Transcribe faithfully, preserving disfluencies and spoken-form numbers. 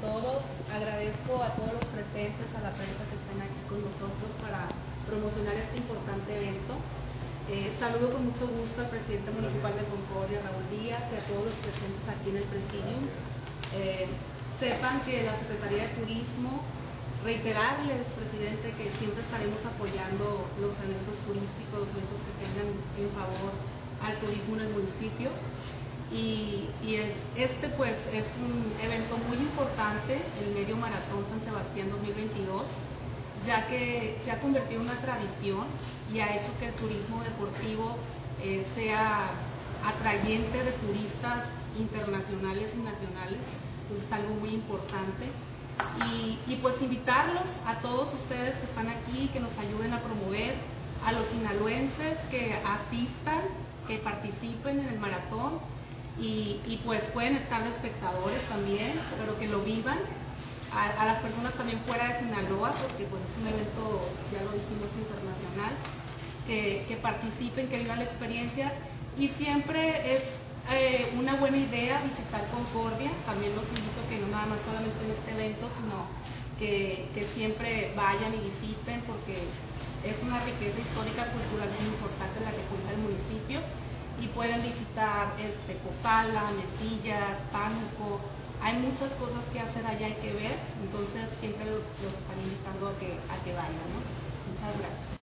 todos. Agradezco a todos los presentes, a la prensa que están aquí con nosotros para promocionar este importante evento. Eh, saludo con mucho gusto al presidente municipal de Concordia, Raúl Díaz, y a todos los presentes aquí en el presidium. Eh, sepan que la Secretaría de Turismo, reiterarles, presidente, que siempre estaremos apoyando los eventos turísticos, los eventos que tengan en favor al turismo en el municipio. Y, y es, este pues es un evento muy importante, el Medio Maratón San Sebastián dos mil veintidós, ya que se ha convertido en una tradición y ha hecho que el turismo deportivo eh, sea atrayente de turistas internacionales y nacionales. Entonces es algo muy importante. Y, y pues invitarlos a todos ustedes que están aquí, que nos ayuden a promover, a los sinaloenses que asistan, que participen en el maratón. Y, y pues pueden estar de espectadores también, pero que lo vivan. A, a las personas también fuera de Sinaloa, porque pues es un evento, ya lo dijimos, internacional, que, que participen, que vivan la experiencia. Y siempre es eh, una buena idea visitar Concordia. También los invito a que no nada más solamente en este evento, sino que, que siempre vayan y visiten, porque es una riqueza histórica, cultural muy importante la que cuenta el municipio. Y pueden visitar este, Copala, Mesillas, Pánuco. Hay muchas cosas que hacer allá, hay que ver. Entonces siempre los, los están invitando a que, a que vayan, ¿no? Muchas gracias.